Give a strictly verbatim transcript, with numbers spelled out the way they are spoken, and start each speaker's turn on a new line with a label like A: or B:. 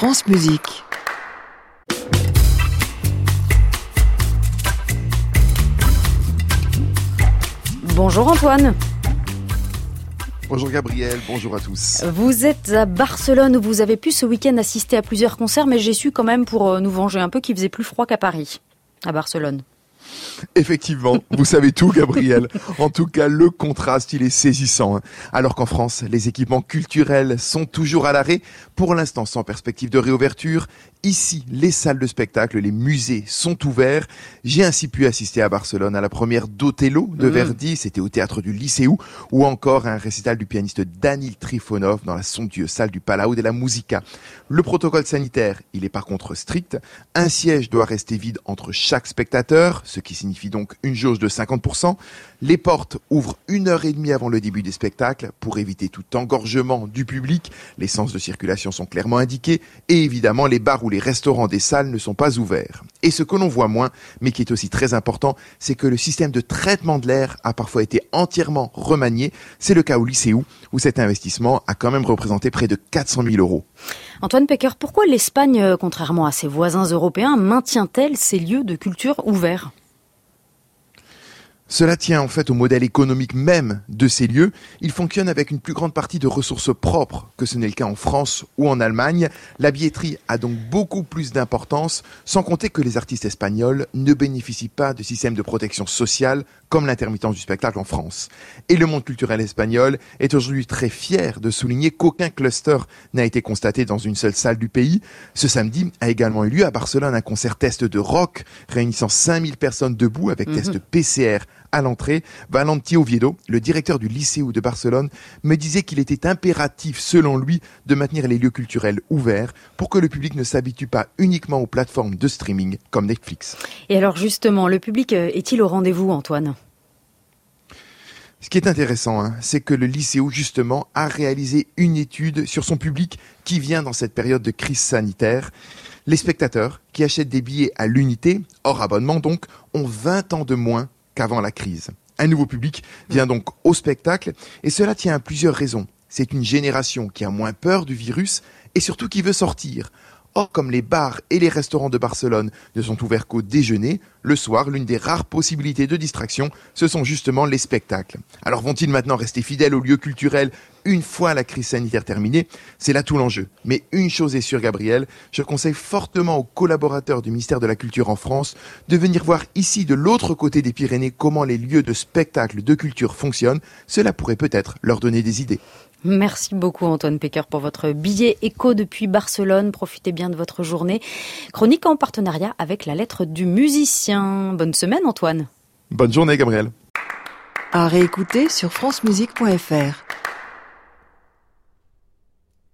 A: France Musique.
B: Bonjour Antoine.
C: Bonjour Gabriel, bonjour à tous.
B: Vous êtes à Barcelone où vous avez pu ce week-end assister à plusieurs concerts, mais j'ai su quand même pour nous venger un peu qu'il faisait plus froid qu'à Paris, à Barcelone.
C: Effectivement, vous savez tout Gabriel. En tout cas, le contraste, il est saisissant. Alors qu'en France, les équipements culturels sont toujours à l'arrêt, pour l'instant sans perspective de réouverture. Ici, les salles de spectacle, les musées sont ouverts. J'ai ainsi pu assister à Barcelone à la première d'Othello de mmh. Verdi, c'était au théâtre du Liceu, ou encore à un récital du pianiste Danil Trifonov dans la somptueuse salle du Palau de la Musica. Le protocole sanitaire, il est par contre strict. Un siège doit rester vide entre chaque spectateur, ce qui signifie donc une jauge de cinquante pour cent. Les portes ouvrent une heure et demie avant le début des spectacles pour éviter tout engorgement du public. Les sens de circulation sont clairement indiqués et évidemment les bars ou les restaurants des salles ne sont pas ouverts. Et ce que l'on voit moins, mais qui est aussi très important, c'est que le système de traitement de l'air a parfois été entièrement remanié. C'est le cas au Liceu, où cet investissement a quand même représenté près de quatre cent mille euros.
B: Antoine Pecker, pourquoi l'Espagne, contrairement à ses voisins européens, maintient-elle ses lieux de culture ouverts ?
C: Cela tient en fait au modèle économique même de ces lieux. Ils fonctionnent avec une plus grande partie de ressources propres que ce n'est le cas en France ou en Allemagne. La billetterie a donc beaucoup plus d'importance, sans compter que les artistes espagnols ne bénéficient pas de système de protection sociale comme l'intermittence du spectacle en France. Et le monde culturel espagnol est aujourd'hui très fier de souligner qu'aucun cluster n'a été constaté dans une seule salle du pays. Ce samedi a également eu lieu à Barcelone un concert test de rock réunissant cinq mille personnes debout avec mmh. test P C R à l'entrée. Valentí Oviedo, le directeur du Liceu de Barcelone, me disait qu'il était impératif, selon lui, de maintenir les lieux culturels ouverts pour que le public ne s'habitue pas uniquement aux plateformes de streaming comme Netflix.
B: Et alors justement, le public est-il au rendez-vous, Antoine ?
C: Ce qui est intéressant, hein, c'est que le Liceu, justement, a réalisé une étude sur son public qui vient dans cette période de crise sanitaire. Les spectateurs qui achètent des billets à l'unité, hors abonnement donc, ont vingt ans de moins qu'avant la crise. Un nouveau public vient donc au spectacle et cela tient à plusieurs raisons. C'est une génération qui a moins peur du virus et surtout qui veut sortir. Or, comme les bars et les restaurants de Barcelone ne sont ouverts qu'au déjeuner, le soir, l'une des rares possibilités de distraction, ce sont justement les spectacles. Alors vont-ils maintenant rester fidèles aux lieux culturels une fois la crise sanitaire terminée ? C'est là tout l'enjeu. Mais une chose est sûre, Gabriel, je conseille fortement aux collaborateurs du ministère de la Culture en France de venir voir ici, de l'autre côté des Pyrénées, comment les lieux de spectacle de culture fonctionnent. Cela pourrait peut-être leur donner des idées.
B: Merci beaucoup Antoine Pecker pour votre billet écho depuis Barcelone. Profitez bien de votre journée. Chronique en partenariat avec la lettre du musicien. Bonne semaine Antoine.
C: Bonne journée Gabriel.
A: À réécouter sur francemusique point f r.